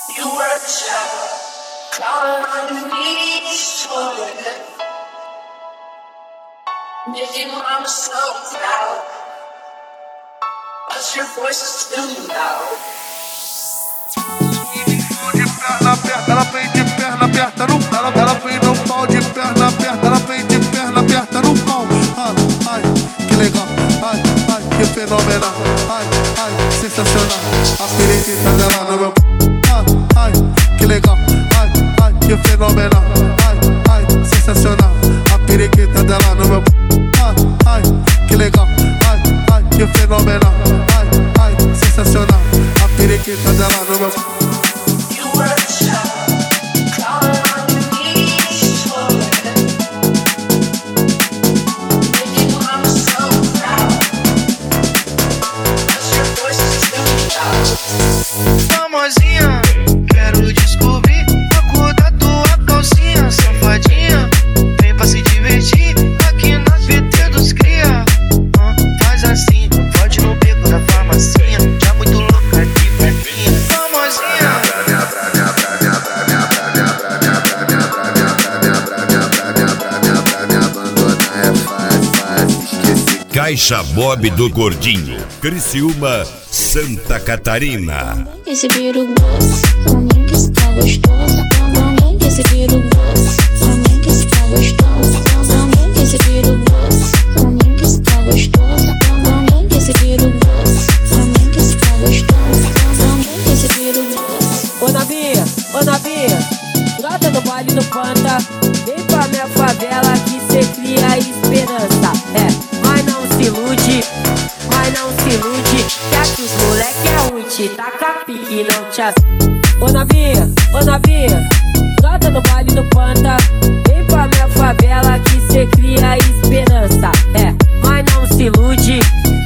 You were the shadow, crawling underneath your bed, making mama so proud, but your voice is too loud. Ela vem de perna aberta no pau, ela vem no pau de perna aberta, ela vem de perna aberta no pau. Ai, que legal, ai, que fenomenal, ai, sensacional. A periquita dela no meu pau, ai, que legal, ai, que fenomenal, ai, sensacional. A periquita dela no meu pau, ai, que legal, ai, que fenomenal, ai, sensacional. A periquita dela no meu pau. Famosinha, quero descobrir a cor da tua calcinha. Safadinha, vem pra se divertir aqui na VT dos cria. Faz assim, pode no beco da farmacinha, já muito louca de perninha. Famosinha. Caixa Bob do Gordinho, Criciúma, Santa Catarina. Esse peru gosto, pra mim que está gostoso. Pra mim que esse peru gosto, pra mim que está gostoso. Pra mim que esse peru gosto, pra mim que está gostoso. Pra mim que esse peru gosto, pra mim que está gostoso. Pra mim que esse peru gosto. Ô Navia, brota no baile do Panta. Vem pra minha favela que cê cria esperança. Mas não se ilude, que aqui os moleque é ruim, te taca pique e não te Ô Navia, brota no baile do Panta. Vem pra minha favela que cê cria esperança. Mas não se ilude,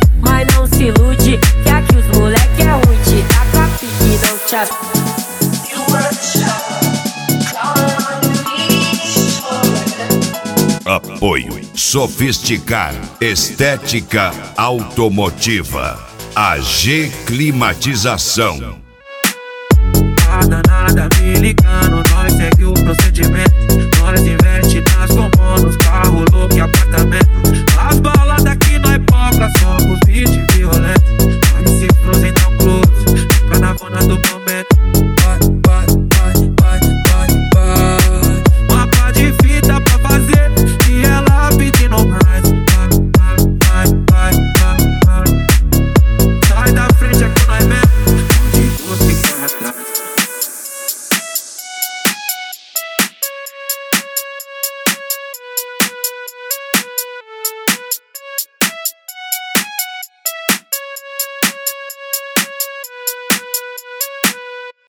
que aqui os moleque é ruim, te taca pique e não te Apoio Sofisticar Estética Automotiva. AG Climatização. Nada me ligando, nós segue o procedimento. Nós investe nas comunas, carro, louco e apartamento.